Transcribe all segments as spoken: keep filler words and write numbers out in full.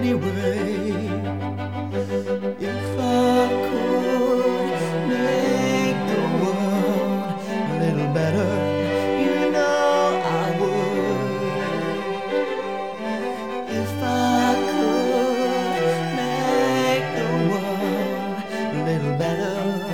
anyway. If I could make the world a little better, you know I would. If I could make the world a little better.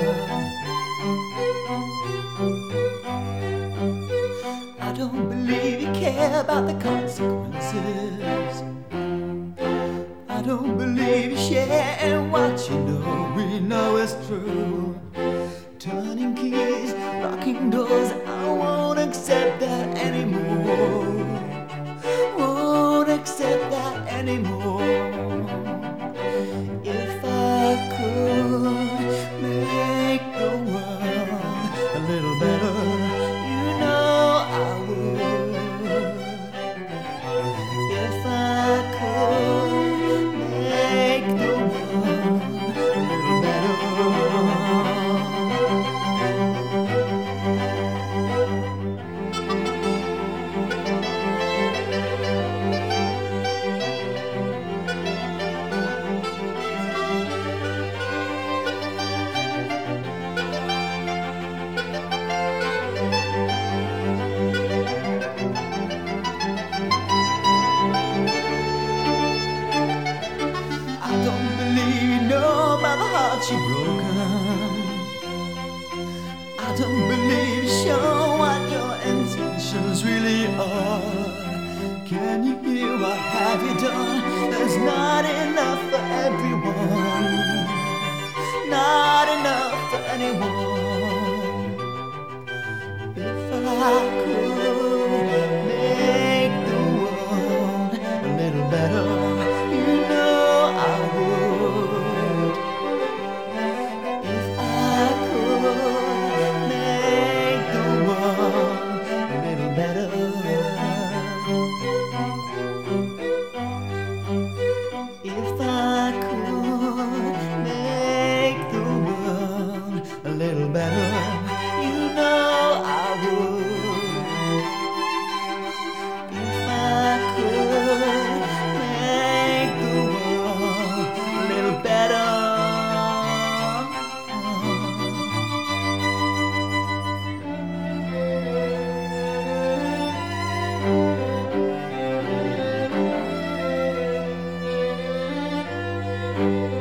I don't believe you care about the consequences. I don't believe you share what you know. We know it's true. Turning keys, locking doors, I won't accept that anymore. Won't accept that anymore. If I could make the world a little better, you know I would. If I could make the world a little better. I don't believe you know about the heart you've broken. I don't believe you show what your intentions really are. Can you hear what have you done? There's not enough for everyone. Not enough for anyone. If I could make the world a little better, you know I would. If I could make the world a little better. If I could make the world a little better, you know I would. If I could make the world a little better. Thank you.